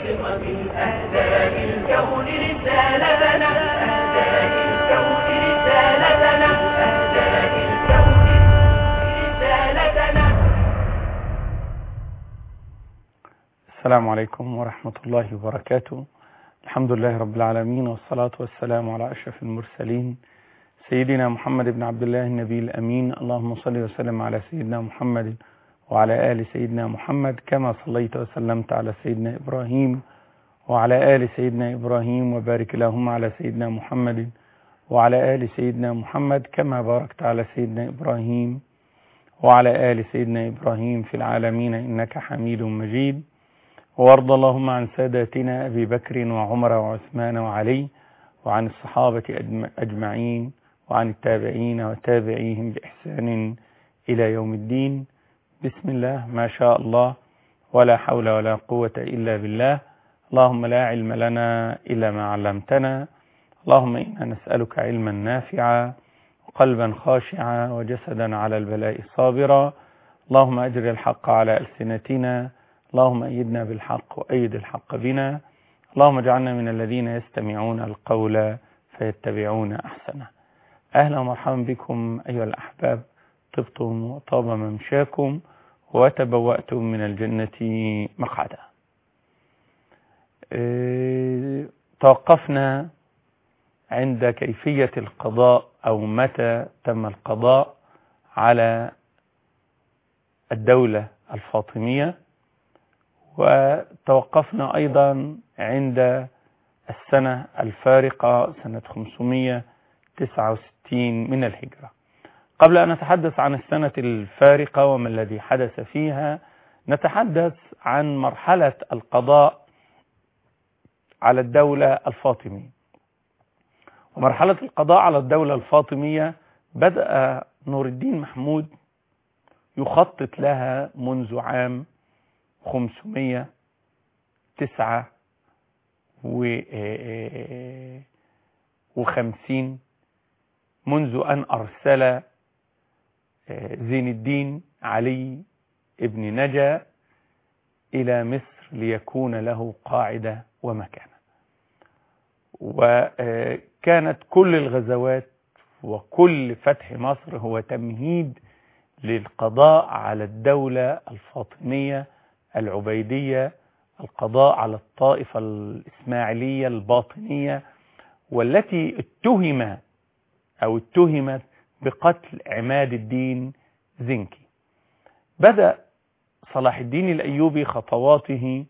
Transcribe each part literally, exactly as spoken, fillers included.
بقمم الأهداف الكون رسالتنا، أهداف الكون رسالتنا، أهداف الكون رسالتنا. السلام عليكم ورحمة الله وبركاته. الحمد لله رب العالمين، والصلاة والسلام على أشرف المرسلين سيدنا محمد بن عبد الله النبي الأمين. اللهم صل وسلم على سيدنا محمد وعلى آل سيدنا محمد كما صليت وسلمت على سيدنا إبراهيم وعلى آل سيدنا إبراهيم، وبارك اللهم على سيدنا محمد وعلى آل سيدنا محمد كما باركت على سيدنا إبراهيم وعلى آل سيدنا إبراهيم في العالمين إنك حميد مجيد. وارض اللهم عن ساداتنا أبي بكر وعمر وعثمان وعلي، وعن الصحابة أجمعين، وعن التابعين وتابعيهم بإحسان إلى يوم الدين. بسم الله ما شاء الله ولا حول ولا قوة إلا بالله. اللهم لا علم لنا إلا ما علمتنا. اللهم إنا نسألك علما نافعا وقلبا خاشعا وجسدا على البلاء صابرا. اللهم أجر الحق على ألسنتنا. اللهم أيدنا بالحق وأيد الحق بنا. اللهم اجعلنا من الذين يستمعون القول فيتبعون أحسنه. أهلا ومرحبا بكم أيها الأحباب، طبتم وطاب ممشاكم وتبوأتم من الجنة مقعدا. اه توقفنا عند كيفية القضاء أو متى تم القضاء على الدولة الفاطمية، وتوقفنا أيضا عند السنة الفارقة سنة خمسمائة وتسعة وستين من الهجرة. قبل أن نتحدث عن السنة الفارقة وما الذي حدث فيها، نتحدث عن مرحلة القضاء على الدولة الفاطمية. ومرحلة القضاء على الدولة الفاطمية بدأ نور الدين محمود يخطط لها منذ عام خمسمائة وتسعة وخمسين، منذ أن أرسل زين الدين علي ابن نجا إلى مصر ليكون له قاعدة ومكانة. وكانت كل الغزوات وكل فتح مصر هو تمهيد للقضاء على الدولة الفاطمية العبيدية، القضاء على الطائفة الإسماعيلية الباطنية، والتي اتهم أو اتهمت بقتل عماد الدين زنكي. بدأ صلاح الدين الأيوبي خطواته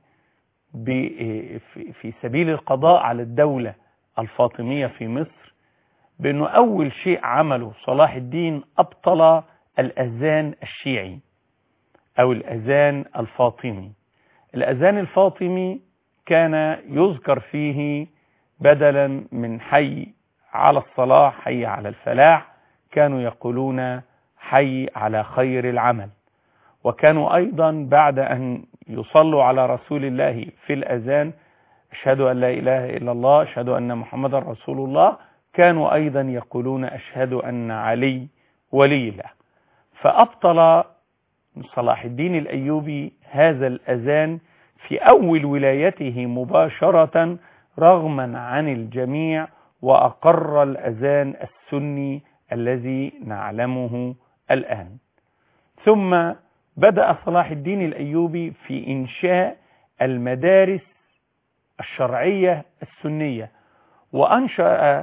في سبيل القضاء على الدولة الفاطمية في مصر بأنه أول شيء عمله صلاح الدين أبطل الأذان الشيعي أو الأذان الفاطمي. الأذان الفاطمي كان يذكر فيه بدلا من حي على الصلاة حي على الفلاح، كانوا يقولون حي على خير العمل. وكانوا أيضا بعد أن يصلوا على رسول الله في الأذان أشهد أن لا إله إلا الله أشهد أن محمد رسول الله، كانوا أيضا يقولون أشهد أن علي ولي الله. فأبطل صلاح الدين الأيوبي هذا الأذان في أول ولايته مباشرة رغما عن الجميع، وأقر الأذان السني الذي نعلمه الآن. ثم بدأ صلاح الدين الأيوبي في إنشاء المدارس الشرعية السنية، وأنشأ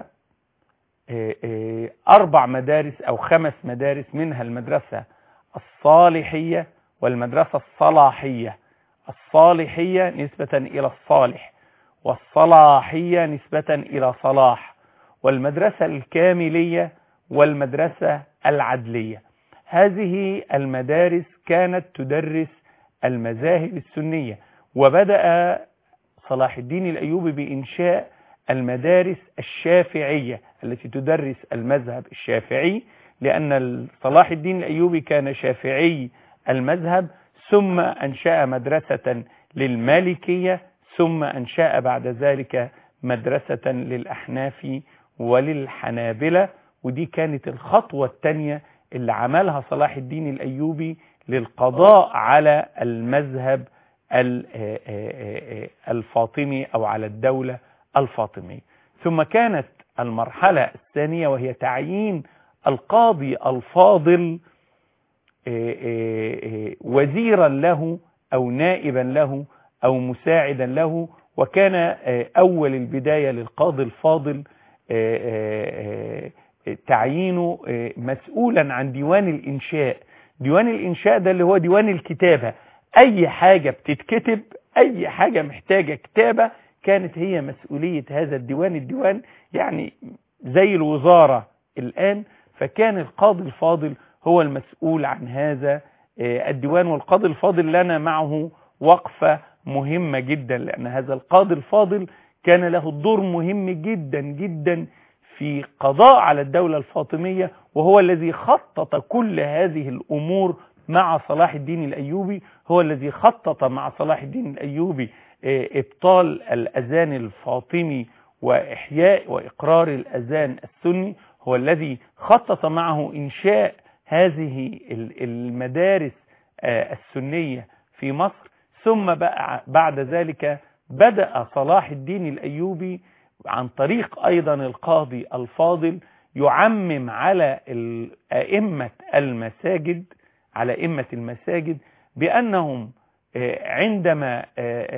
أربع مدارس أو خمس مدارس، منها المدرسة الصالحية والمدرسة الصلاحية. الصالحية نسبة إلى الصالح، والصلاحية نسبة إلى صلاح، والمدرسة الكاملية والمدرسة العدلية. هذه المدارس كانت تدرس المذاهب السنية. وبدأ صلاح الدين الأيوبي بإنشاء المدارس الشافعية التي تدرس المذهب الشافعي، لأن صلاح الدين الأيوبي كان شافعي المذهب، ثم أنشأ مدرسة للمالكية، ثم أنشأ بعد ذلك مدرسة للأحناف وللحنابلة. ودي كانت الخطوة الثانية اللي عملها صلاح الدين الأيوبي للقضاء على المذهب الفاطمي أو على الدولة الفاطمية. ثم كانت المرحلة الثانية وهي تعيين القاضي الفاضل وزيرا له أو نائبا له أو مساعدا له. وكان أول البداية للقاضي الفاضل تعيينه مسؤولا عن ديوان الإنشاء. ديوان الإنشاء ده اللي هو ديوان الكتابة، أي حاجة بتتكتب، أي حاجة محتاجة كتابة كانت هي مسؤولية هذا الديوان. الديوان يعني زي الوزارة الآن، فكان القاضي الفاضل هو المسؤول عن هذا الديوان. والقاضي الفاضل لنا معه وقفة مهمة جدا، لأن هذا القاضي الفاضل كان له دور مهم جدا جدا في قضاء على الدولة الفاطمية، وهو الذي خطط كل هذه الأمور مع صلاح الدين الأيوبي. هو الذي خطط مع صلاح الدين الأيوبي إبطال الأذان الفاطمي وإحياء وإقرار الأذان السني. هو الذي خطط معه إنشاء هذه المدارس السنية في مصر. ثم بعد ذلك بدأ صلاح الدين الأيوبي عن طريق أيضا القاضي الفاضل يعمم على أئمة المساجد على أئمة المساجد بأنهم عندما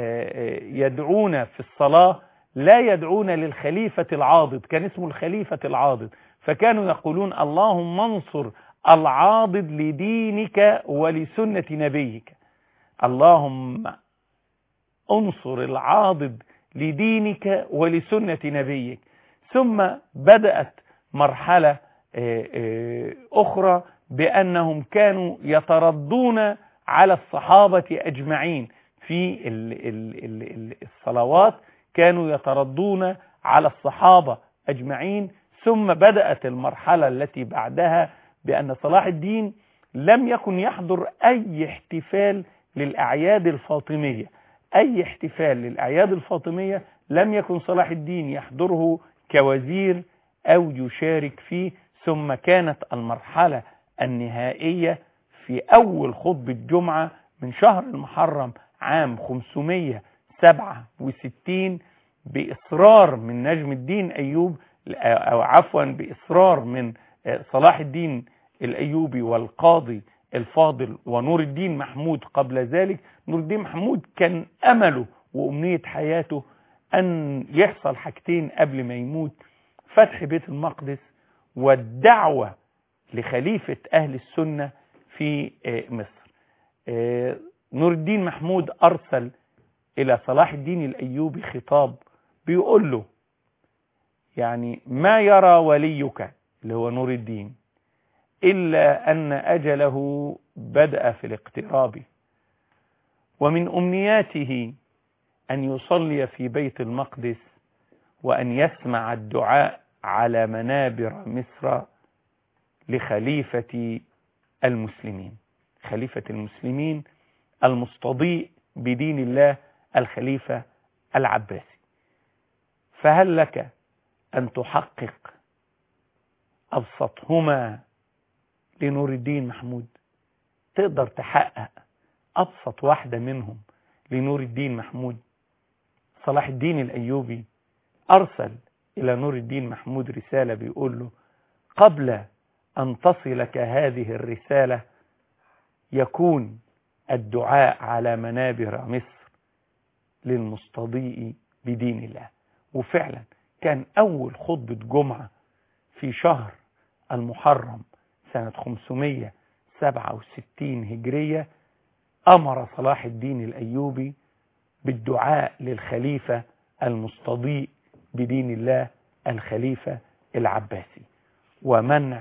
يدعون في الصلاة لا يدعون للخليفة العاضد، كان اسمه الخليفة العاضد، فكانوا يقولون اللهم انصر العاضد لدينك ولسنة نبيك، اللهم انصر العاضد لدينك ولسنة نبيك. ثم بدأت مرحلة أخرى بأنهم كانوا يتردون على الصحابة أجمعين في الصلوات، كانوا يتردون على الصحابة أجمعين. ثم بدأت المرحلة التي بعدها بأن صلاح الدين لم يكن يحضر أي احتفال للأعياد الفاطمية، أي احتفال للأعياد الفاطمية لم يكن صلاح الدين يحضره كوزير أو يشارك فيه. ثم كانت المرحلة النهائية في أول خطبة جمعة من شهر المحرم عام خمسمائة وسبعة وستين بإصرار من نجم الدين أيوب، أو عفوا بإصرار من صلاح الدين الأيوبي والقاضي الفاضل ونور الدين محمود. قبل ذلك نور الدين محمود كان أمله وأمنية حياته أن يحصل حاجتين قبل ما يموت: فتح بيت المقدس والدعوة لخليفة أهل السنة في مصر. نور الدين محمود أرسل إلى صلاح الدين الأيوبي خطاب بيقول له يعني ما يرى وليك اللي هو نور الدين إلا أن أجله بدأ في الاقتراب، ومن أمنياته أن يصلي في بيت المقدس وأن يسمع الدعاء على منابر مصر لخليفة المسلمين، خليفة المسلمين المستضيء بدين الله الخليفة العباسي. فهل لك أن تحقق أبسطهما لنور الدين محمود؟ تقدر تحقق أبسط واحدة منهم لنور الدين محمود؟ صلاح الدين الأيوبي أرسل إلى نور الدين محمود رسالة بيقول له قبل أن تصلك هذه الرسالة يكون الدعاء على منابر مصر للمستضيء بدين الله. وفعلا كان أول خطبة جمعة في شهر المحرم سنة خمسمائة وسبعة وستين هجرية أمر صلاح الدين الأيوبي بالدعاء للخليفة المستضيء بدين الله الخليفة العباسي، ومنع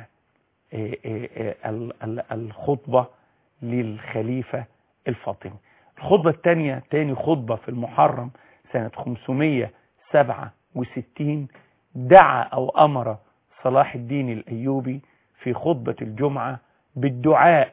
الخطبة للخليفة الفاطمي. الخطبة الثانية تاني خطبة في المحرم سنة خمسمائة وسبعة وستين دعا أو أمر صلاح الدين الأيوبي في خطبة الجمعة بالدعاء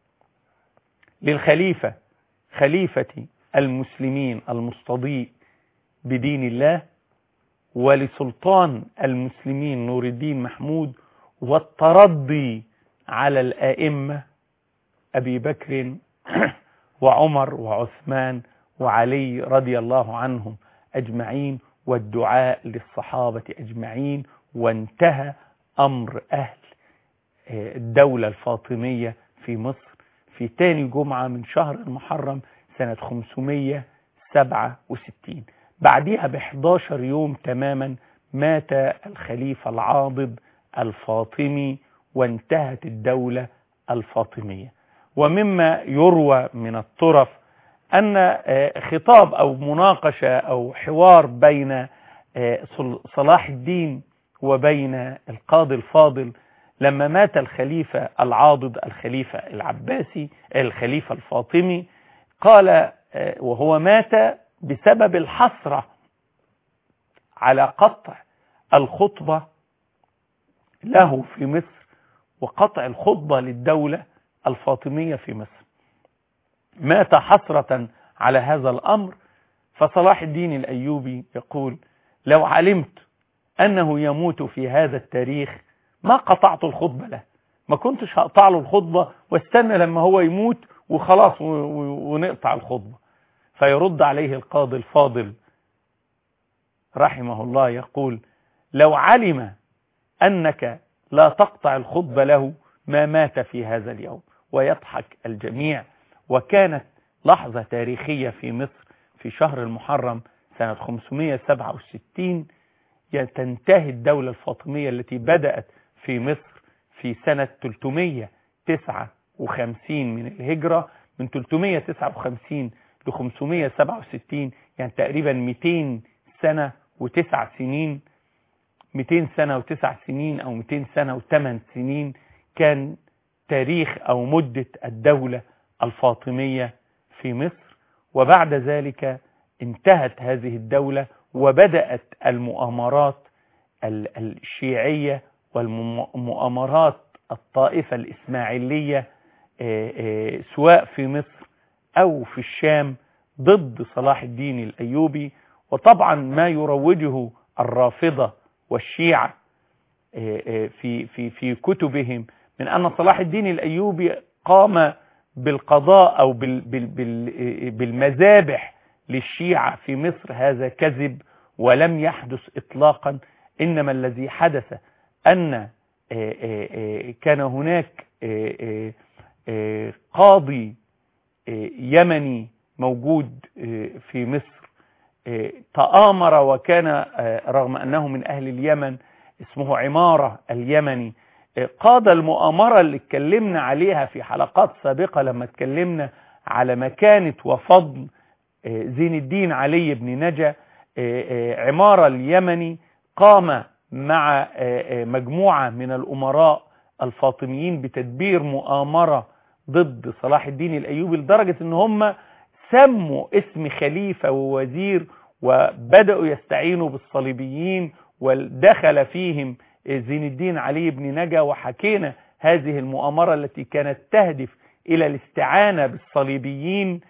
للخليفة خليفة المسلمين المستضيء بدين الله ولسلطان المسلمين نور الدين محمود، والترضي على الآئمة أبي بكر وعمر وعثمان وعلي رضي الله عنهم أجمعين والدعاء للصحابة أجمعين، وانتهى أمر أهل الدولة الفاطمية في مصر في تاني جمعة من شهر المحرم سنة خمسمائة وسبعة وستين. بعدها بحداشر يوم تماما مات الخليفة العاضد الفاطمي وانتهت الدولة الفاطمية. ومما يروى من الطرف أن خطاب أو مناقشة أو حوار بين صلاح الدين وبين القاضي الفاضل لما مات الخليفة العاضد الخليفة العباسي الخليفة الفاطمي، قال وهو مات بسبب الحسرة على قطع الخطبة له في مصر وقطع الخطبة للدولة الفاطمية في مصر، مات حسرة على هذا الأمر. فصلاح الدين الأيوبي يقول لو علمت أنه يموت في هذا التاريخ ما قطعت الخطبة له، ما كنتش هقطع له الخطبة واستنى لما هو يموت وخلاص ونقطع الخطبة. فيرد عليه القاضي الفاضل رحمه الله يقول لو علم أنك لا تقطع الخطبة له ما مات في هذا اليوم. ويضحك الجميع. وكانت لحظة تاريخية في مصر في شهر المحرم سنة خمسمائة وسبعة وستين تنتهي الدولة الفاطمية التي بدأت في مصر في سنة ثلاثمائة وتسعة وخمسين من الهجرة، من ثلاثمائة وتسعة وخمسين ل خمسمائة وسبعة وستين، يعني تقريبا مئتين سنة وتسع سنين، مئتين سنة وتسع سنين أو مئتين سنة وثمان سنين كان تاريخ أو مدة الدولة الفاطمية في مصر. وبعد ذلك انتهت هذه الدولة وبدأت المؤامرات الشيعية والمؤامرات الطائفة الإسماعيلية سواء في مصر أو في الشام ضد صلاح الدين الأيوبي. وطبعا ما يروجه الرافضة والشيعة في في في كتبهم من أن صلاح الدين الأيوبي قام بالقضاء أو بالمذابح للشيعة في مصر، هذا كذب ولم يحدث إطلاقا. إنما الذي حدث أن كان هناك قاضي يمني موجود في مصر تآمر، وكان رغم أنه من أهل اليمن اسمه عمارة اليمني، قاد المؤامرة اللي اتكلمنا عليها في حلقات سابقة لما اتكلمنا على مكانة وفضل زين الدين علي بن نجا. عمارة اليمني قام مع مجموعة من الأمراء الفاطميين بتدبير مؤامرة ضد صلاح الدين الأيوبي لدرجة ان هم سموا اسم خليفة ووزير وبدأوا يستعينوا بالصليبيين ودخل فيهم زين الدين علي بن نجا. وحكينا هذه المؤامرة التي كانت تهدف إلى الاستعانة بالصليبيين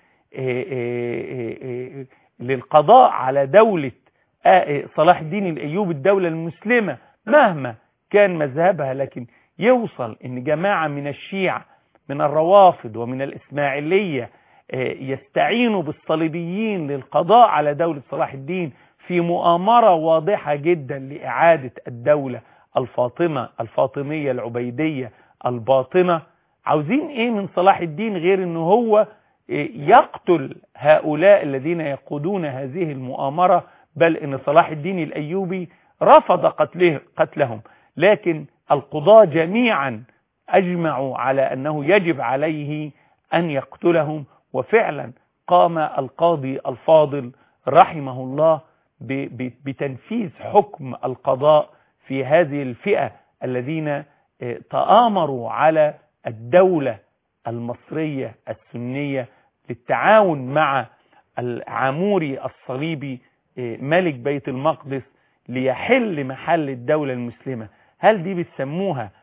للقضاء على دولة صلاح الدين الأيوبي الدولة المسلمة مهما كان مذهبها، لكن يوصل ان جماعة من الشيعة من الروافض ومن الإسماعيلية يستعينوا بالصليبيين للقضاء على دولة صلاح الدين في مؤامرة واضحة جدا لإعادة الدولة الفاطمة الفاطمية العبيدية الباطنة. عاوزين ايه من صلاح الدين غير انه هو يقتل هؤلاء الذين يقودون هذه المؤامرة؟ بل ان صلاح الدين الأيوبي رفض قتله قتلهم، لكن القضاة جميعا أجمعوا على أنه يجب عليه أن يقتلهم. وفعلا قام القاضي الفاضل رحمه الله بتنفيذ حكم القضاء في هذه الفئة الذين تآمروا على الدولة المصرية السنية للتعاون مع العاموري الصليبي ملك بيت المقدس ليحل محل الدولة المسلمة. هل دي بتسموها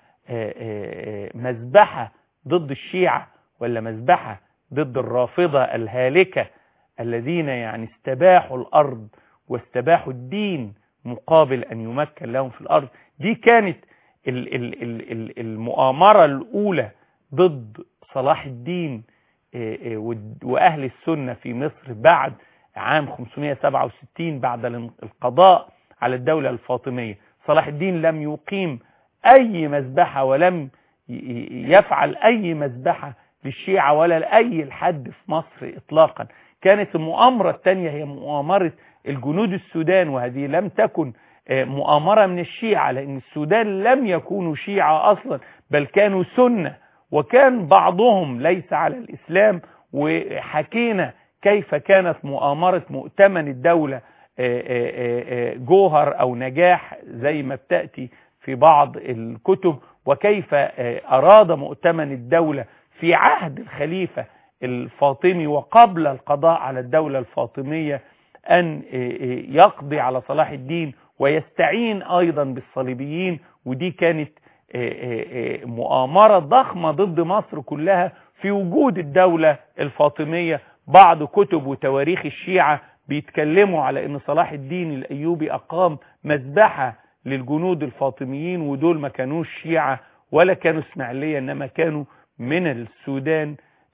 مذبحة ضد الشيعة ولا مذبحة ضد الرافضة الهالكة الذين يعني استباحوا الأرض واستباحوا الدين مقابل أن يمكن لهم في الأرض؟ دي كانت المؤامرة الأولى ضد صلاح الدين وأهل السنة في مصر بعد عام خمسمائة وسبعة وستين بعد القضاء على الدولة الفاطمية. صلاح الدين لم يقيم أي مذبحة ولم يفعل أي مذبحة للشيعة ولا لأي الحد في مصر إطلاقا. كانت المؤامرة الثانية هي مؤامرة الجنود السودان، وهذه لم تكن مؤامرة من الشيعة، لأن السودان لم يكونوا شيعة أصلا بل كانوا سنة، وكان بعضهم ليس على الإسلام. وحكينا كيف كانت مؤامرة مؤتمن الدولة جوهر أو نجاح زي ما بتأتي في بعض الكتب، وكيف أراد مؤتمن الدولة في عهد الخليفة الفاطمي وقبل القضاء على الدولة الفاطمية أن يقضي على صلاح الدين ويستعين أيضا بالصليبيين. ودي كانت مؤامرة ضخمة ضد مصر كلها في وجود الدولة الفاطمية. بعض كتب وتواريخ الشيعة بيتكلموا على أن صلاح الدين الأيوبي أقام مذبحة للجنود الفاطميين، ودول ما كانوش شيعة ولا كانوا اسماعيلية، إنما كانوا من السودان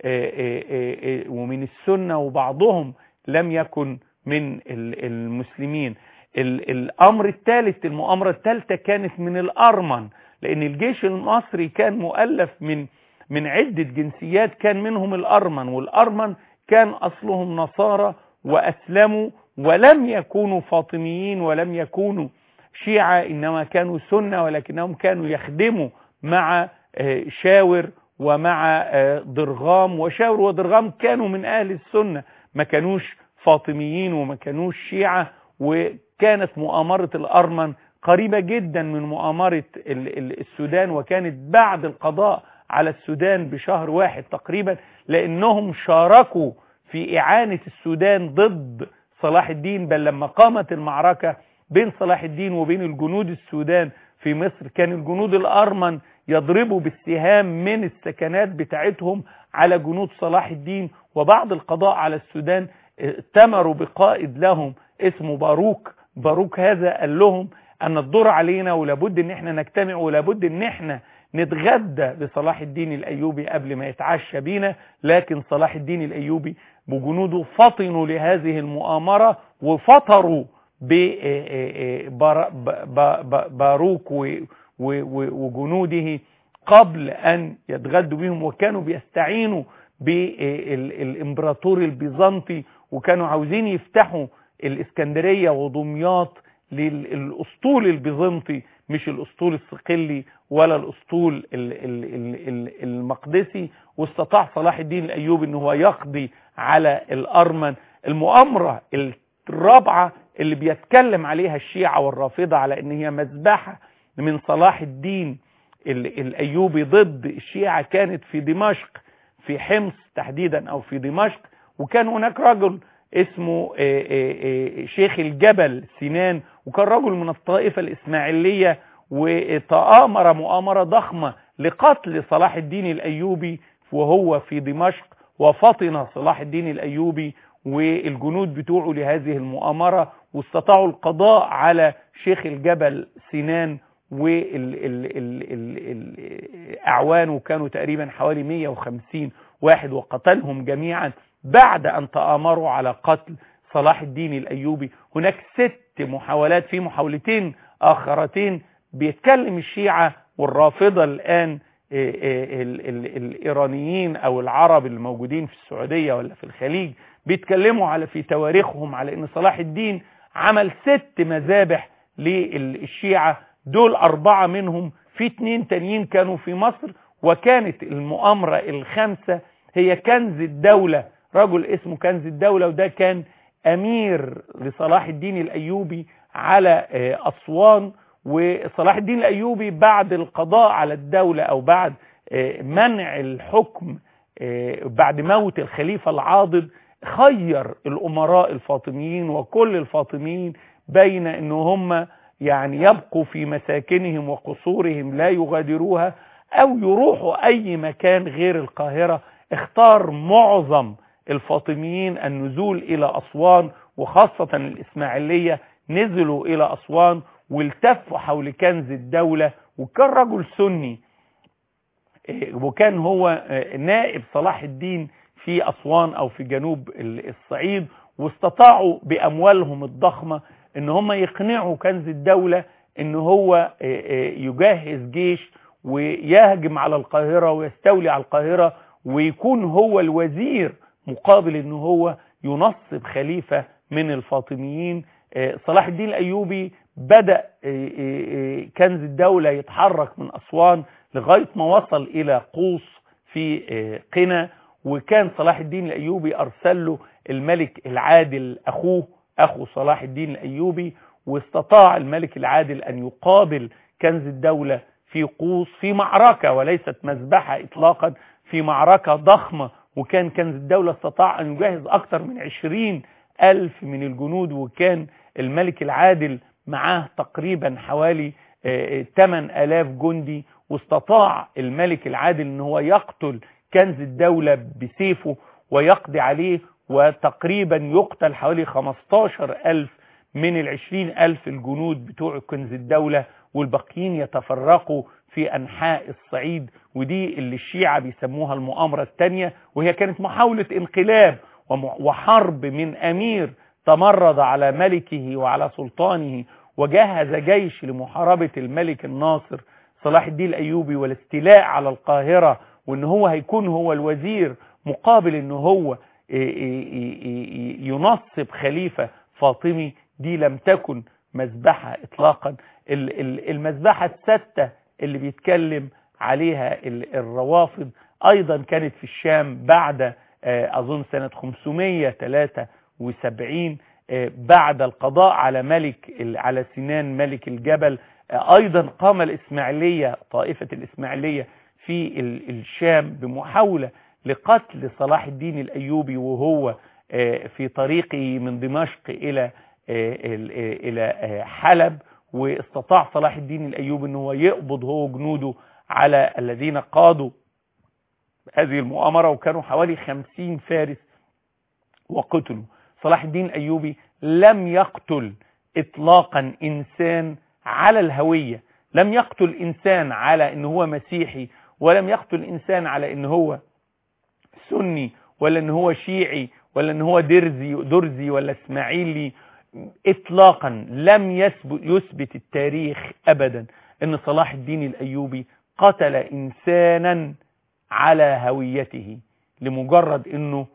ومن السنة، وبعضهم لم يكن من المسلمين. الأمر الثالث، المؤامرة الثالثة كانت من الأرمن، لأن الجيش المصري كان مؤلف من من عدة جنسيات، كان منهم الأرمن، والأرمن كان أصلهم نصارى وأسلموا ولم يكونوا فاطميين ولم يكونوا شيعة، إنما كانوا سنة، ولكنهم كانوا يخدموا مع شاور ومع ضرغام، وشاور وضرغام كانوا من أهل السنة، ما كانوش فاطميين وما كانوش شيعة. وكانت مؤامرة الأرمن قريبة جدا من مؤامرة السودان، وكانت بعد القضاء على السودان بشهر واحد تقريبا، لأنهم شاركوا في إعانة السودان ضد صلاح الدين. بل لما قامت المعركة بين صلاح الدين وبين الجنود السودان في مصر، كان الجنود الأرمن يضربوا بالسهام من السكنات بتاعتهم على جنود صلاح الدين. وبعد القضاء على السودان ائتمروا بقائد لهم اسمه باروك. باروك هذا قال لهم أن الدور علينا، ولابد ان احنا نجتمع، ولابد ان احنا نتغدى بصلاح الدين الأيوبي قبل ما يتعشى بينا. لكن صلاح الدين الأيوبي بجنوده فطنوا لهذه المؤامرة وفطروا بباروك وجنوده قبل أن يتغدوا بهم، وكانوا بيستعينوا بالإمبراطور البيزنطي، وكانوا عاوزين يفتحوا الإسكندرية ودمياط للأسطول البيزنطي، مش الأسطول الصقلي ولا الأسطول المقدسي. واستطاع صلاح الدين الأيوبي أنه هو يقضي على الأرمن. المؤامرة الرابعة اللي بيتكلم عليها الشيعة والرافضة على أن هي مذبحة من صلاح الدين الأيوبي ضد الشيعة كانت في دمشق، في حمص تحديدا أو في دمشق. وكان هناك رجل اسمه شيخ الجبل سنان، وكان رجل من الطائفة الإسماعيلية، وتآمر مؤامرة ضخمة لقتل صلاح الدين الأيوبي وهو في دمشق. وفطن صلاح الدين الأيوبي والجنود بتوعه لهذه المؤامرة، واستطاعوا القضاء على شيخ الجبل سنان والأعوان، وكانوا تقريبا حوالي مئة وخمسين واحد، وقتلهم جميعا بعد أن تآمروا على قتل صلاح الدين الأيوبي. هناك ست محاولات، في محاولتين آخرتين بيتكلم الشيعة والرافضة الآن الإيرانيين أو العرب الموجودين في السعودية ولا في الخليج، بيتكلموا على في تواريخهم على أن صلاح الدين عمل ست مذابح للشيعة. دول أربعة منهم، في اتنين تانيين كانوا في مصر. وكانت المؤامرة الخامسة هي كنز الدولة، رجل اسمه كنز الدولة، وده كان أمير لصلاح الدين الأيوبي على أسوان. وصلاح الدين الأيوبي بعد القضاء على الدولة أو بعد منع الحكم بعد موت الخليفة العاضد، خير الأمراء الفاطميين وكل الفاطميين بين أن هم يعني يبقوا في مساكنهم وقصورهم لا يغادروها، أو يروحوا أي مكان غير القاهرة. اختار معظم الفاطميين النزول إلى أسوان، وخاصة الإسماعيلية نزلوا إلى أسوان والتفوا حول كنز الدولة. وكان رجل سني، وكان هو نائب صلاح الدين في أسوان أو في جنوب الصعيد، واستطاعوا بأموالهم الضخمة ان هم يقنعوا كنز الدولة ان هو يجهز جيش ويهجم على القاهرة ويستولي على القاهرة، ويكون هو الوزير مقابل ان هو ينصب خليفة من الفاطميين. صلاح الدين الأيوبي بدأ كنز الدولة يتحرك من أسوان لغاية ما وصل إلى قوس في قنا، وكان صلاح الدين الأيوبي أرسل له الملك العادل أخوه أخو صلاح الدين الأيوبي، واستطاع الملك العادل أن يقابل كنز الدولة في قوس في معركة وليست مذبحة إطلاقا، في معركة ضخمة. وكان كنز الدولة استطاع أن يجهز أكثر من عشرين ألف من الجنود، وكان الملك العادل معاه تقريبا حوالي ثمانية آلاف جندي، واستطاع الملك العادل أن هو يقتل كنز الدولة بسيفه ويقضي عليه، وتقريبا يقتل حوالي خمستاشر ألف من العشرين ألف الجنود بتوع كنز الدولة، والباقيين يتفرقوا في أنحاء الصعيد. ودي اللي الشيعة بيسموها المؤامرة الثانية، وهي كانت محاولة انقلاب وحرب من أمير تمرد على ملكه وعلى سلطانه وجهز جيش لمحاربة الملك الناصر صلاح الدين الأيوبي والاستيلاء على القاهرة، وان هو هيكون هو الوزير مقابل ان هو ينصب خليفة فاطمي. دي لم تكن مذبحة اطلاقا. المذبحة الستة اللي بيتكلم عليها الروافض ايضا كانت في الشام بعد اظن سنة خمسمية وثلاثة وسبعين، بعد القضاء على ملك على سنان ملك الجبل. ايضا قام الاسماعيلية طائفة الاسماعيلية في الشام بمحاولة لقتل صلاح الدين الأيوبي وهو في طريقه من دمشق إلى إلى حلب، واستطاع صلاح الدين الأيوبي أنه يقبض هو جنوده على الذين قادوا هذه المؤامرة، وكانوا حوالي خمسين فارس وقتلوا. صلاح الدين الأيوبي لم يقتل إطلاقا إنسان على الهوية، لم يقتل إنسان على أنه هو مسيحي، ولم يقتل إنسان على أنه هو سني ولا أنه هو شيعي ولا أنه هو درزي درزي ولا اسماعيلي إطلاقا. لم يثبت يثبت التاريخ أبدا أن صلاح الدين الأيوبي قتل إنسانا على هويته لمجرد أنه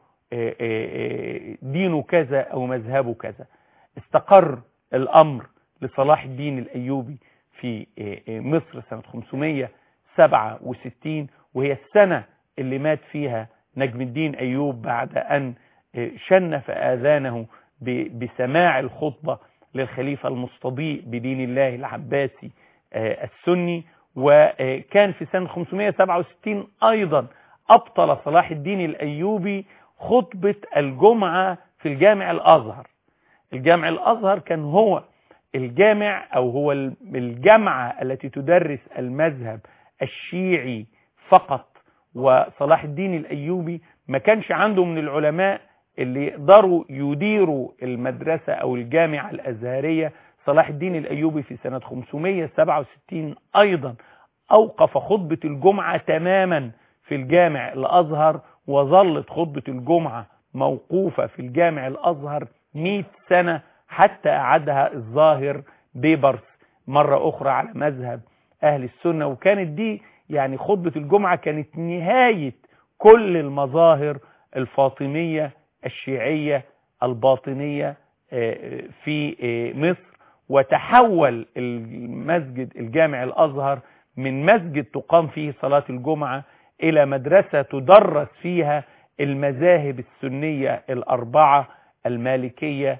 دينه كذا أو مذهبه كذا. استقر الأمر لصلاح الدين الأيوبي في مصر سنة خمسمية وسبعة وستين، وهي السنة اللي مات فيها نجم الدين أيوب بعد أن شنف آذانه بسماع الخطبة للخليفة المستضيء بدين الله العباسي السني. وكان في سنة خمسمية وسبعة وستين أيضا أبطل صلاح الدين الأيوبي خطبة الجمعة في الجامع الأزهر. الجامع الأزهر كان هو الجامع أو هو الجامعة التي تدرس المذهب الشيعي فقط، وصلاح الدين الأيوبي ما كانش عنده من العلماء اللي يقدروا يديروا المدرسة أو الجامعة الأزهرية. صلاح الدين الأيوبي في سنة خمسمية وسبعة وستين أيضا أوقف خطبة الجمعة تماما في الجامع الأزهر، وظلت خطبة الجمعة موقوفة في الجامع الأزهر مئة سنة حتى أعادها الظاهر بيبرس مرة أخرى على مذهب أهل السنة. وكانت دي يعني خطبة الجمعة كانت نهاية كل المظاهر الفاطمية الشيعية الباطنية في مصر، وتحول المسجد الجامع الأزهر من مسجد تقام فيه صلاة الجمعة إلى مدرسة تدرس فيها المذاهب السنية الأربعة: المالكية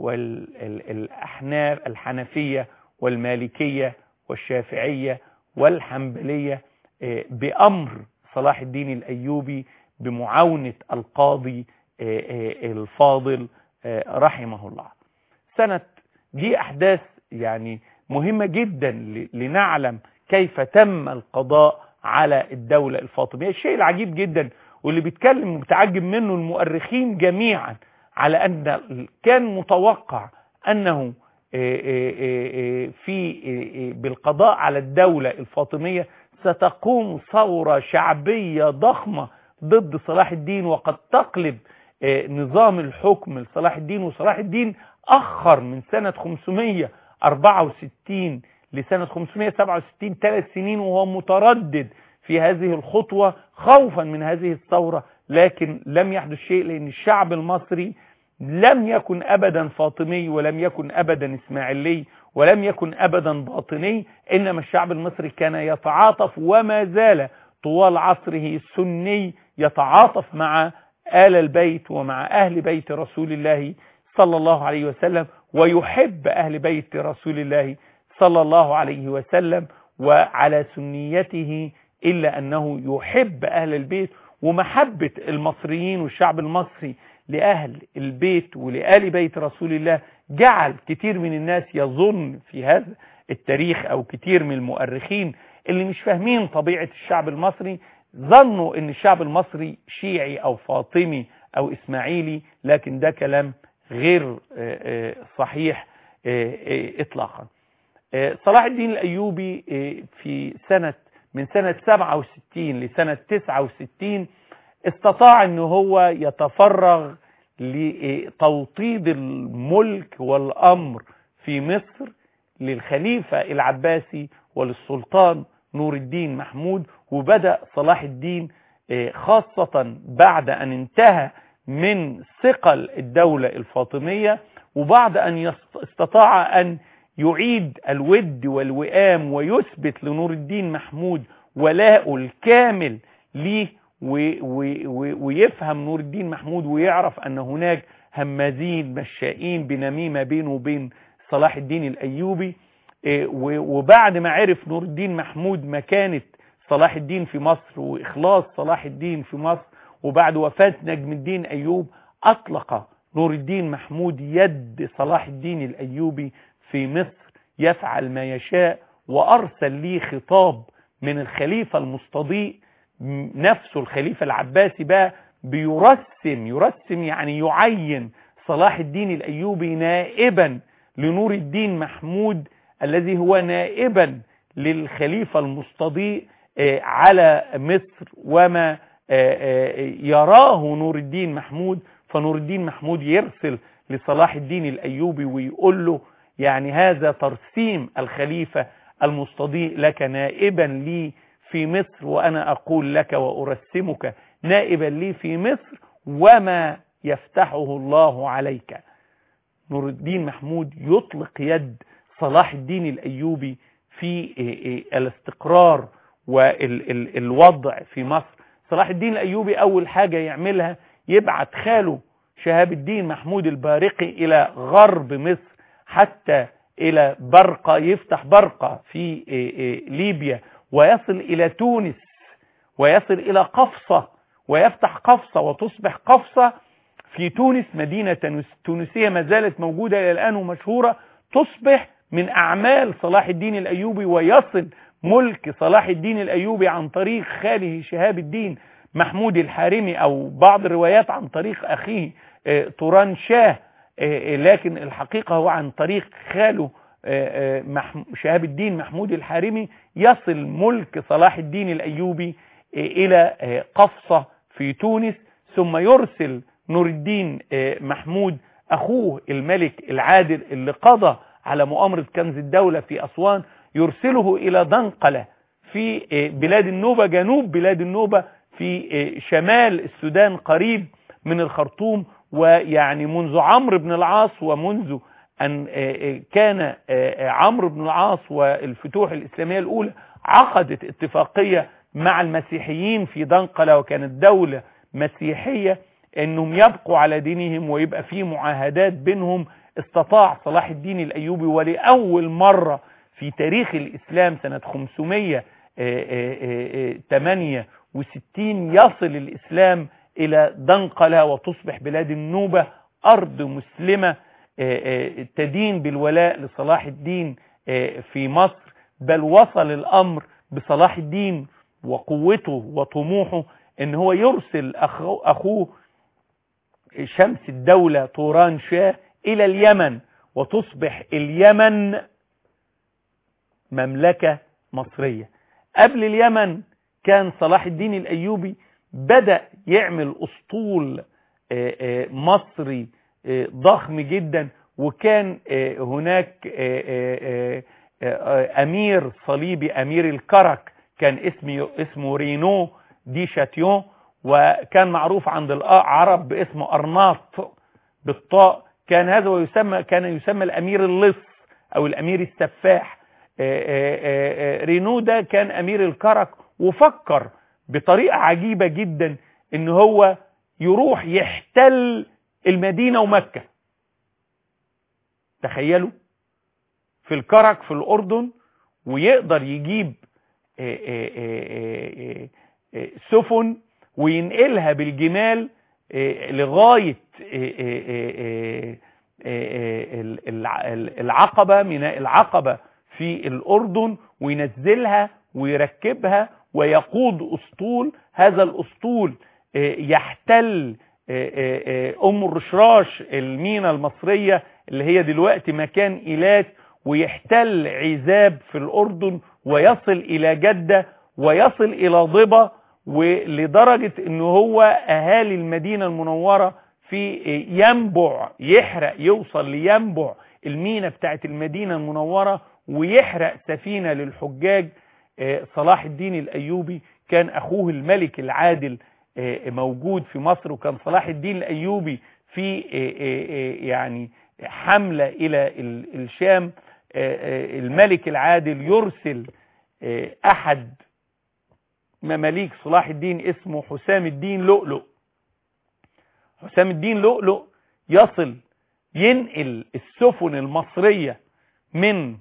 والأحناف الحنفية والمالكية والشافعية والحنبلية، بأمر صلاح الدين الأيوبي بمعاونة القاضي الفاضل رحمه الله. سنة دي أحداث يعني مهمة جدا لنعلم كيف تم القضاء على الدولة الفاطمية. الشيء العجيب جدا واللي بيتكلم وبتعجب منه المؤرخين جميعا على أن كان متوقع أنه في بالقضاء على الدولة الفاطمية ستقوم ثورة شعبية ضخمة ضد صلاح الدين وقد تقلب نظام الحكم لصلاح الدين. وصلاح الدين أخر من سنة خمسمائة وأربعة وستين لسنة خمسمائة وسبعة وستين ثلاث سنين وهو متردد في هذه الخطوة خوفا من هذه الثورة، لكن لم يحدث شيء لأن الشعب المصري لم يكن أبدا فاطمي ولم يكن أبدا إسماعيلي ولم يكن أبدا باطني، إنما الشعب المصري كان يتعاطف وما زال طوال عصره السني يتعاطف مع آل البيت ومع أهل بيت رسول الله صلى الله عليه وسلم، ويحب أهل بيت رسول الله صلى الله عليه وسلم وعلى سنيته، إلا أنه يحب أهل البيت. ومحبة المصريين والشعب المصري لأهل البيت ولآل بيت رسول الله جعل كتير من الناس يظن في هذا التاريخ، أو كتير من المؤرخين اللي مش فاهمين طبيعة الشعب المصري ظنوا ان الشعب المصري شيعي او فاطمي او اسماعيلي، لكن ده كلام غير صحيح اطلاقا. صلاح الدين الايوبي في سنة من سنة سبعة وستين لسنة تسعة وستين استطاع ان هو يتفرغ لتوطيد الملك والامر في مصر للخليفة العباسي وللسلطان نور الدين محمود. وبدأ صلاح الدين خاصة بعد أن انتهى من ثقل الدولة الفاطمية وبعد أن استطاع أن يعيد الود والوئام ويثبت لنور الدين محمود ولاءه الكامل ليه، ويفهم نور الدين محمود ويعرف أن هناك همازين مشائين بنميمة بينه وبين صلاح الدين الأيوبي. وبعد ما عرف نور الدين محمود مكانة صلاح الدين في مصر وإخلاص صلاح الدين في مصر، وبعد وفاة نجم الدين أيوب أطلق نور الدين محمود يد صلاح الدين الأيوبي في مصر يفعل ما يشاء، وأرسل لي خطاب من الخليفة المستضيء نفسه الخليفة العباسي بقى بيرسم يرسم يعني يعين صلاح الدين الأيوبي نائبا لنور الدين محمود الذي هو نائبا للخليفة المستضيء على مصر وما يراه نور الدين محمود. فنور الدين محمود يرسل لصلاح الدين الأيوبي ويقول له يعني هذا ترسيم الخليفة المستضيء لك نائبا لي في مصر، وأنا أقول لك وأرسمك نائبا لي في مصر وما يفتحه الله عليك. نور الدين محمود يطلق يد صلاح الدين الأيوبي في الاستقرار والوضع في مصر. صلاح الدين الأيوبي أول حاجة يعملها يبعت خاله شهاب الدين محمود البارقي إلى غرب مصر حتى إلى برقة، يفتح برقة في ليبيا ويصل إلى تونس ويصل إلى قفصة ويفتح قفصة وتصبح قفصة في تونس مدينة تونسية ما زالت موجودة إلى الآن ومشهورة، تصبح من أعمال صلاح الدين الأيوبي. ويصل ملك صلاح الدين الأيوبي عن طريق خاله شهاب الدين محمود الحارمي، أو بعض الروايات عن طريق أخيه طوران شاه، لكن الحقيقة هو عن طريق خاله شهاب الدين محمود الحارمي. يصل ملك صلاح الدين الأيوبي إلى قفصة في تونس، ثم يرسل نور الدين محمود أخوه الملك العادل اللي قضى على مؤامرة كنز الدولة في أسوان، يرسله إلى دنقلة في بلاد النوبة، جنوب بلاد النوبة في شمال السودان قريب من الخرطوم. ويعني منذ عمرو بن العاص ومنذ أن كان عمرو بن العاص والفتوح الإسلامية الأولى عقدت اتفاقية مع المسيحيين في دنقلة، وكانت دولة مسيحية، أنهم يبقوا على دينهم ويبقى في معاهدات بينهم. استطاع صلاح الدين الأيوبي ولأول مرة في تاريخ الإسلام سنة خمسمائة وثمانية وستين يصل الإسلام إلى دنقلة وتصبح بلاد النوبة أرض مسلمة تدين بالولاء لصلاح الدين في مصر. بل وصل الأمر بصلاح الدين وقوته وطموحه أن هو يرسل أخوه شمس الدولة طوران شاه إلى اليمن، وتصبح اليمن مملكة مصرية. قبل اليمن كان صلاح الدين الأيوبي بدأ يعمل أسطول مصري ضخم جدا، وكان هناك أمير صليبي، أمير الكرك، كان اسمه اسمه رينو دي شاتيون، وكان معروف عند العرب باسمه أرناط بالطاء. كان هذا ويسمى كان يسمى الأمير اللص أو الأمير السفاح. رينو ده كان أمير الكرك، وفكر بطريقة عجيبة جدا إن هو يروح يحتل المدينة ومكة. تخيلوا، في الكرك في الأردن، ويقدر يجيب سفن وينقلها بالجمال لغاية العقبة، ميناء العقبة في الأردن، وينزلها ويركبها ويقود أسطول. هذا الأسطول يحتل أم الرشراش، المينا المصرية اللي هي دلوقتي مكان إيلات، ويحتل عزاب في الأردن، ويصل إلى جدة، ويصل إلى ضبا، ولدرجة أنه هو أهالي المدينة المنورة في ينبع، يحرق، يوصل لينبع المينا بتاعت المدينة المنورة، ويحرق سفينة للحجاج. صلاح الدين الأيوبي كان أخوه الملك العادل موجود في مصر، وكان صلاح الدين الأيوبي في يعني حملة إلى الشام. الملك العادل يرسل أحد مماليك صلاح الدين اسمه حسام الدين لؤلؤ. حسام الدين لؤلؤ يصل ينقل السفن المصرية من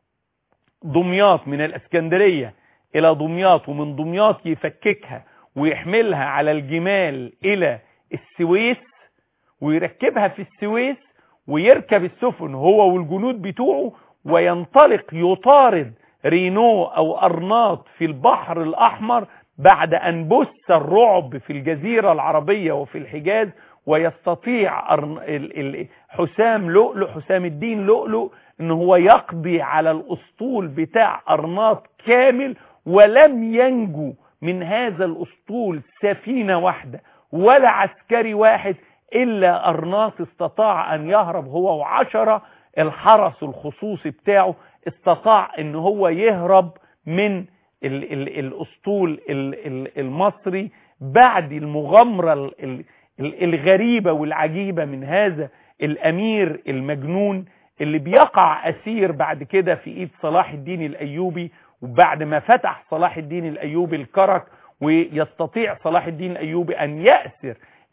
دمياط، من الاسكندرية الى دمياط، ومن دمياط يفككها ويحملها على الجمال الى السويس، ويركبها في السويس، ويركب السفن هو والجنود بتوعه، وينطلق يطارد رينو او أرناط في البحر الاحمر بعد ان بث الرعب في الجزيرة العربية وفي الحجاز. ويستطيع حسام لؤلؤ حسام الدين لؤلؤ ان هو يقضي على الاسطول بتاع أرناط كامل، ولم ينجو من هذا الاسطول سفينة واحدة ولا عسكري واحد، الا أرناط استطاع ان يهرب هو وعشرة. الحرس الخصوصي بتاعه استطاع ان هو يهرب من ال ال الاسطول ال ال المصري بعد المغامرة ال الغريبة والعجيبة من هذا الأمير المجنون، اللي بيقع أسير بعد كده في إيد صلاح الدين الأيوبي. وبعد ما فتح صلاح الدين الأيوبي الكرك، ويستطيع صلاح الدين الأيوبي أن يأسر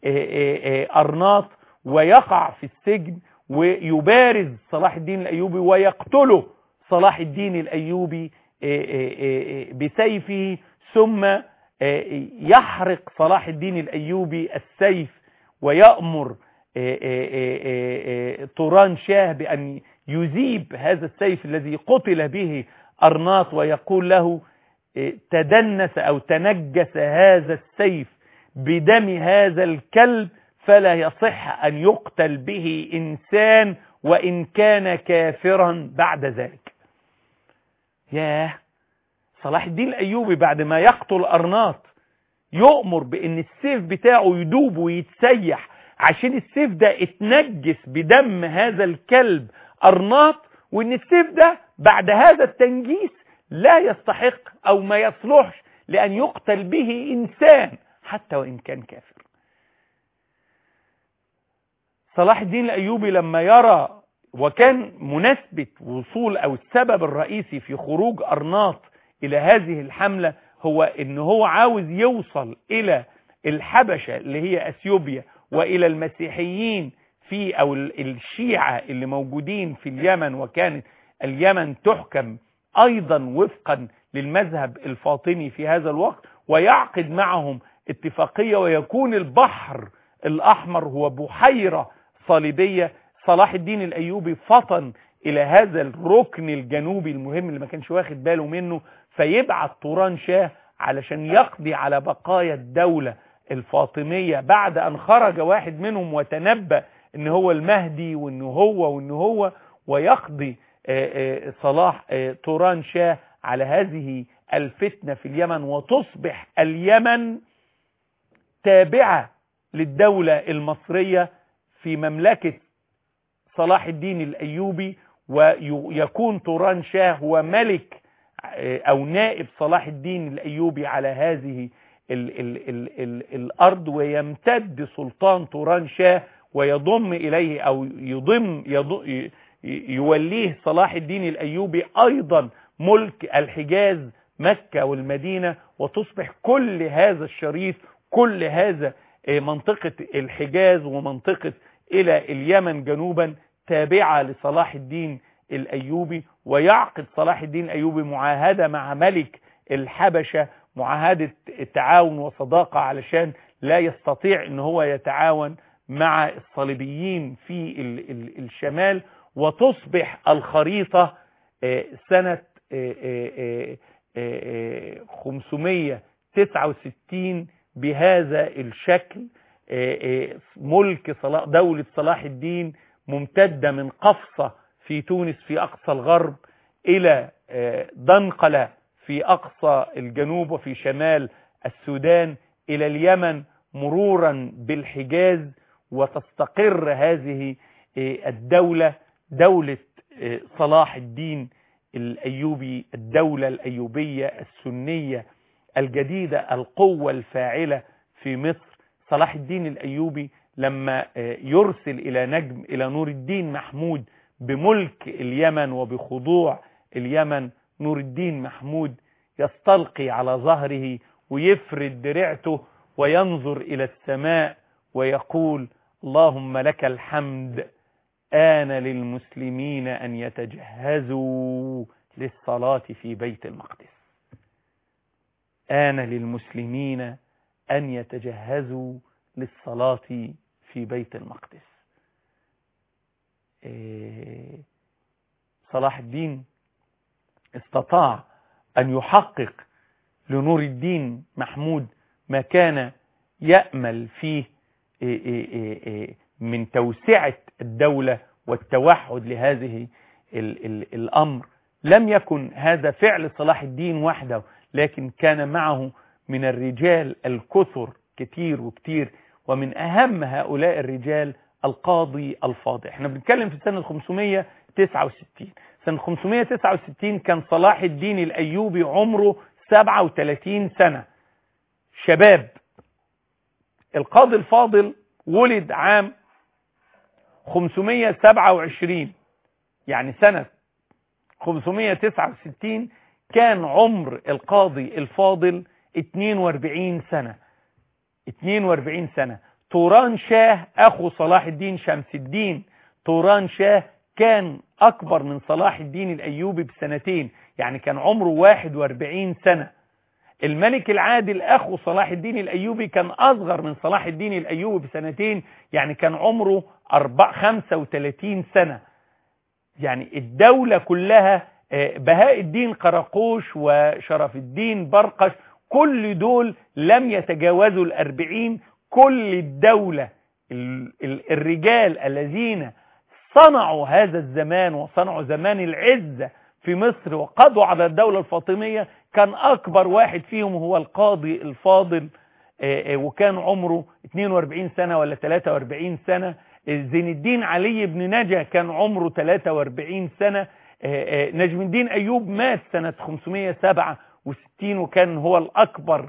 أرناط ويقع في السجن، ويبارز صلاح الدين الأيوبي ويقتله صلاح الدين الأيوبي بسيفه، ثم يحرق صلاح الدين الأيوبي السيف، ويأمر طوران شاه بأن يذيب هذا السيف الذي قتل به أرناط، ويقول له: تدنس أو تنجس هذا السيف بدم هذا الكلب، فلا يصح أن يقتل به إنسان وإن كان كافرا بعد ذلك. ياه، صلاح الدين الأيوبي بعد ما يقتل أرناط يؤمر بأن السيف بتاعه يدوب ويتسيح، عشان السيف ده اتنجس بدم هذا الكلب أرناط، وأن السيف ده بعد هذا التنجيس لا يستحق أو ما يصلحش لأن يقتل به إنسان حتى وإن كان كافر. صلاح الدين الأيوبي لما يرى، وكان مناسبة وصول أو السبب الرئيسي في خروج أرناط إلى هذه الحملة هو إن هو عاوز يوصل إلى الحبشة اللي هي أثيوبيا، وإلى المسيحيين في أو الشيعة اللي موجودين في اليمن، وكانت اليمن تحكم أيضا وفقا للمذهب الفاطمي في هذا الوقت، ويعقد معهم اتفاقية، ويكون البحر الأحمر هو بحيرة صليبية. صلاح الدين الأيوبي فطن إلى هذا الركن الجنوبي المهم اللي ما كانش واخد باله منه، فيبعت طوران شاه علشان يقضي على بقايا الدولة الفاطمية، بعد أن خرج واحد منهم وتنبأ إن هو المهدي وإن هو وإن هو ويقضي صلاح طوران شاه على هذه الفتنة في اليمن، وتصبح اليمن تابعة للدولة المصرية في مملكة صلاح الدين الأيوبي، ويكون توران شاه هو ملك أو نائب صلاح الدين الأيوبي على هذه ال ال ال ال الأرض، ويمتد سلطان توران شاه ويضم إليه أو يضم يضم يوليه صلاح الدين الأيوبي أيضا ملك الحجاز مكة والمدينة، وتصبح كل هذا الشريط كل هذا منطقة الحجاز ومنطقة إلى اليمن جنوبا تابعة لصلاح الدين الأيوبي. ويعقد صلاح الدين الأيوبي معاهدة مع ملك الحبشة، معاهدة تعاون وصداقة، علشان لا يستطيع ان هو يتعاون مع الصليبيين في ال ال الشمال. وتصبح الخريطة سنة خمسمائة وتسعة وستين بهذا الشكل. ملك دولة صلاح الدين ممتدة من قفصة في تونس في أقصى الغرب إلى دنقلة في أقصى الجنوب وفي شمال السودان إلى اليمن مرورا بالحجاز. وتستقر هذه الدولة دولة صلاح الدين الأيوبي، الدولة الأيوبية السنية الجديدة، القوة الفاعلة في مصر. صلاح الدين الأيوبي لما يرسل إلى نجم إلى نور الدين محمود بملك اليمن وبخضوع اليمن، نور الدين محمود يستلقي على ظهره ويفرد درعته وينظر إلى السماء ويقول: اللهم لك الحمد، آن للمسلمين أن يتجهزوا للصلاة في بيت المقدس. آن للمسلمين أن يتجهزوا للصلاة في بيت المقدس. إيه صلاح الدين استطاع أن يحقق لنور الدين محمود ما كان يأمل فيه إيه إيه إيه من توسعة الدولة والتوحد لهذه ال ال الأمر. لم يكن هذا فعل صلاح الدين وحده، لكن كان معه من الرجال الكثر كتير وكتير، ومن أهم هؤلاء الرجال القاضي الفاضل. احنا بنتكلم في سنة خمسمائة وتسعة وستين. سنة خمسمائة وتسعة وستين كان صلاح الدين الأيوبي عمره سبعة وثلاثين سنة، شباب. القاضي الفاضل ولد عام خمسمائة وسبعة وعشرين، يعني سنة خمسمائة وتسعة وستين كان عمر القاضي الفاضل اثنين وأربعين سنة. اثنين وأربعين سنة. توران شاه أخو صلاح الدين شمس الدين، توران شاه كان أكبر من صلاح الدين الأيوبي بسنتين، يعني كان عمره واحد وأربعين سنة. الملك العادل أخو صلاح الدين الأيوبي كان أصغر من صلاح الدين الأيوبي بسنتين، يعني كان عمره خمسة وثلاثين سنة. يعني الدولة كلها، بهاء الدين قراقوش وشرف الدين برقش، كل دول لم يتجاوزوا الأربعين. كل الدولة الرجال الذين صنعوا هذا الزمان وصنعوا زمان العزة في مصر وقضوا على الدولة الفاطمية، كان أكبر واحد فيهم هو القاضي الفاضل، وكان عمره اثنين وأربعين سنة ولا ثلاثة وأربعين سنة. زين الدين علي بن نجا كان عمره ثلاثة وأربعين سنة. نجم الدين أيوب مات سنة خمسمائة وسبعة وستين وكان هو الأكبر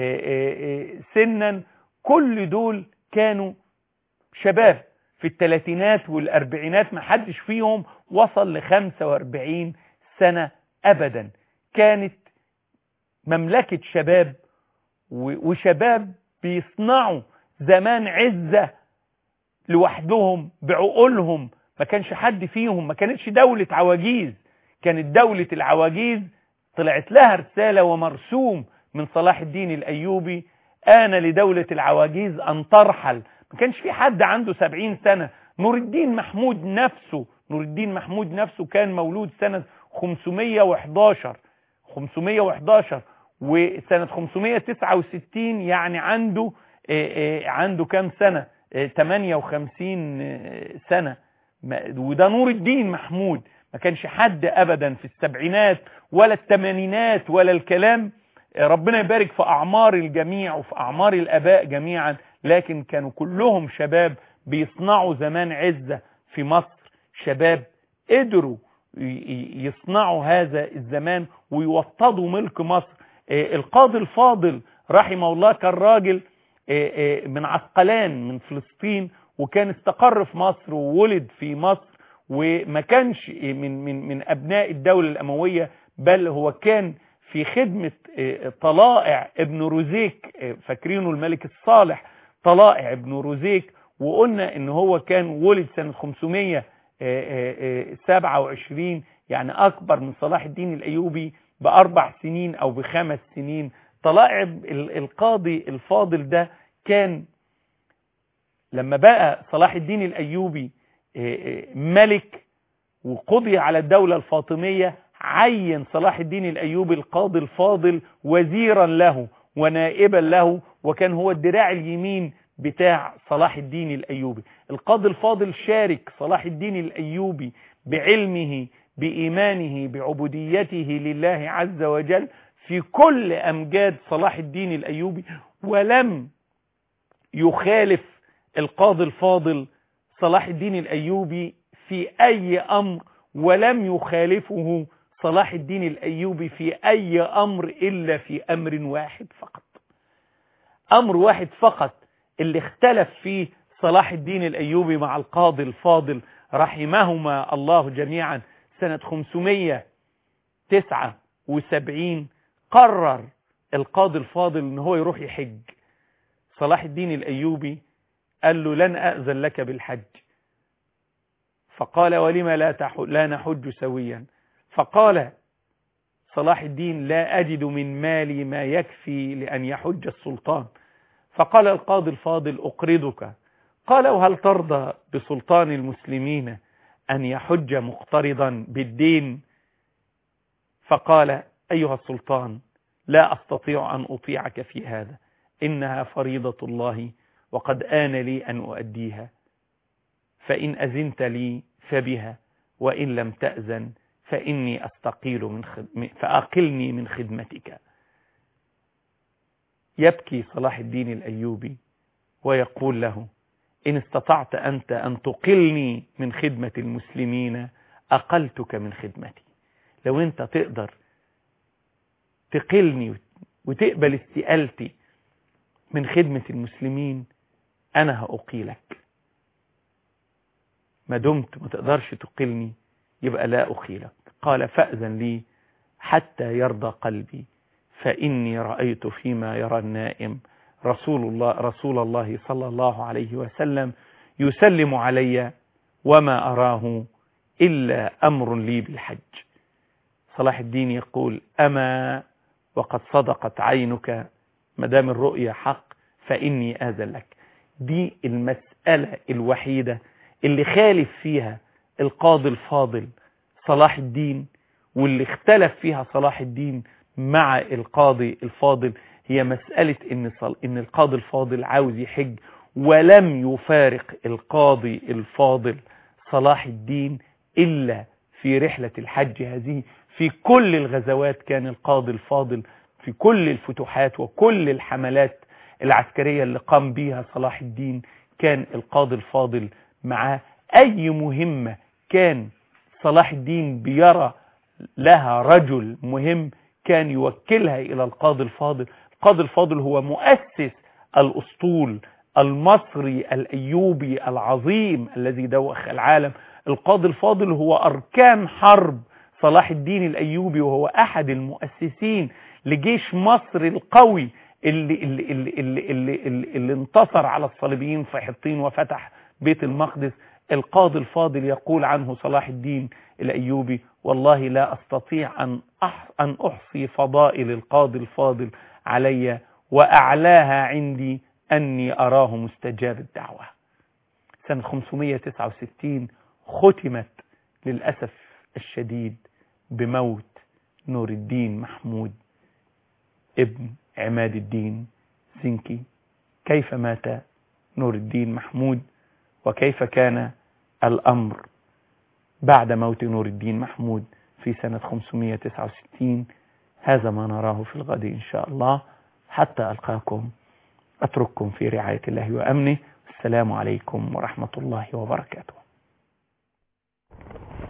سنا. كل دول كانوا شباب في الثلاثينات والأربعينات، ما حدش فيهم وصل لخمسة وأربعين سنة أبدا. كانت مملكة شباب، وشباب بيصنعوا زمان عزة لوحدهم بعقولهم. ما كانش حد فيهم، ما كانتش دولة عواجيز، كانت دولة العواجيز طلعت لها رسالة ومرسوم من صلاح الدين الأيوبي: آن لدولة العواجيز أن ترحل. ما كانش في حد عنده سبعين سنة. نور الدين محمود نفسه نور الدين محمود نفسه كان مولود سنة خمسمائة وأحد عشر، وسنة خمسمائة وتسعة وستين يعني عنده عنده كام سنة؟ ثمانية وخمسين سنة. وده نور الدين محمود. ما كانش حد أبدا في السبعينات ولا الثمانينات ولا الكلام ربنا يبارك في أعمار الجميع وفي أعمار الآباء جميعا، لكن كانوا كلهم شباب بيصنعوا زمان عزة في مصر، شباب قدروا يصنعوا هذا الزمان ويوطدوا ملك مصر. القاضي الفاضل رحمه الله كان راجل من عسقلان من فلسطين، وكان استقر في مصر وولد في مصر، وما كانش من من من أبناء الدولة الأموية، بل هو كان في خدمة طلائع ابن روزيك، فاكرينه الملك الصالح طلائع ابن روزيك، وقلنا ان هو كان ولد سنة خمسمية وسبعة وعشرين، يعني اكبر من صلاح الدين الايوبي باربع سنين او بخمس سنين. طلائع القاضي الفاضل ده كان لما بقى صلاح الدين الايوبي ملك وقضي على الدولة الفاطمية، عين صلاح الدين الايوبي القاضي الفاضل وزيرا له ونائبا له، وكان هو الدراع اليمين بتاع صلاح الدين الايوبي. القاضي الفاضل شارك صلاح الدين الايوبي بعلمه بإيمانه بعبوديته لله عز وجل في كل أمجاد صلاح الدين الأيوبي، ولم يخالف القاضي الفاضل صلاح الدين الأيوبي في أي أمر، ولم يخالفه صلاح الدين الأيوبي في أي أمر إلا في أمر واحد فقط. أمر واحد فقط اللي اختلف فيه صلاح الدين الأيوبي مع القاضي الفاضل رحمهما الله جميعا سنة خمسمية وتسعة وسبعين. قرر القاضي الفاضل ان هو يروح يحج. صلاح الدين الأيوبي قال له لن أأذن لك بالحج، فقال ولما لا, لا نحج سويا؟ فقال صلاح الدين لا أجد من مالي ما يكفي لأن يحج السلطان. فقال القاضي الفاضل أقرضك. قال وهل ترضى بسلطان المسلمين أن يحج مقترضا بالدين؟ فقال أيها السلطان لا أستطيع أن أطيعك في هذا، إنها فريضة الله وقد آن لي أن أؤديها، فإن أذنت لي فبها، وإن لم تأذن فإني أستقيل من خدم فأقلني من خدمتك. يبكي صلاح الدين الأيوبي ويقول له إن استطعت أنت أن تقلني من خدمة المسلمين أقلتك من خدمتي. لو أنت تقدر تقلني وتقبل استقالتي من خدمة المسلمين أنا هأقيلك. ما دمت ما تقدرش تقلني يبقى لا أقيلك. قال فأذن لي حتى يرضى قلبي، فإني رأيت فيما يرى النائم رسول الله رسول الله صلى الله عليه وسلم يسلم علي وما أراه إلا أمر لي بالحج. صلاح الدين يقول أما وقد صدقت عينك، مدام الرؤية حق فإني آذن لك. دي المسألة الوحيدة اللي خالف فيها القاضي الفاضل صلاح الدين، واللي اختلف فيها صلاح الدين مع القاضي الفاضل، هي مسألة إن, صل... إن القاضي الفاضل عاوز يحج، ولم يفارق القاضي الفاضل صلاح الدين إلا في رحلة الحج هذه. في كل الغزوات كان القاضي الفاضل، في كل الفتوحات وكل الحملات العسكرية اللي قام بيها صلاح الدين كان القاضي الفاضل معاه. أي مهمة كان صلاح الدين بيرى لها رجل مهم كان يوكلها إلى القاضي الفاضل. القاضي الفاضل هو مؤسس الأسطول المصري الأيوبي العظيم الذي دوخ العالم. القاضي الفاضل هو أركان حرب صلاح الدين الأيوبي، وهو أحد المؤسسين لجيش مصر القوي اللي, اللي, اللي, اللي, اللي, اللي, اللي انتصر على الصليبيين في حطين وفتح بيت المقدس. القاضي الفاضل يقول عنه صلاح الدين الأيوبي والله لا أستطيع أن أن أحصي فضائل القاضي الفاضل علي، وأعلاها عندي أني أراه مستجاب الدعوة. سنة خمسمية وتسعة وستين ختمت للأسف الشديد بموت نور الدين محمود ابن عماد الدين زنكي. كيف مات نور الدين محمود وكيف كان الأمر بعد موت نور الدين محمود في سنة خمسمية وتسعة وستين؟ هذا ما نراه في الغد إن شاء الله. حتى ألقاكم أترككم في رعاية الله وأمنه. السلام عليكم ورحمة الله وبركاته.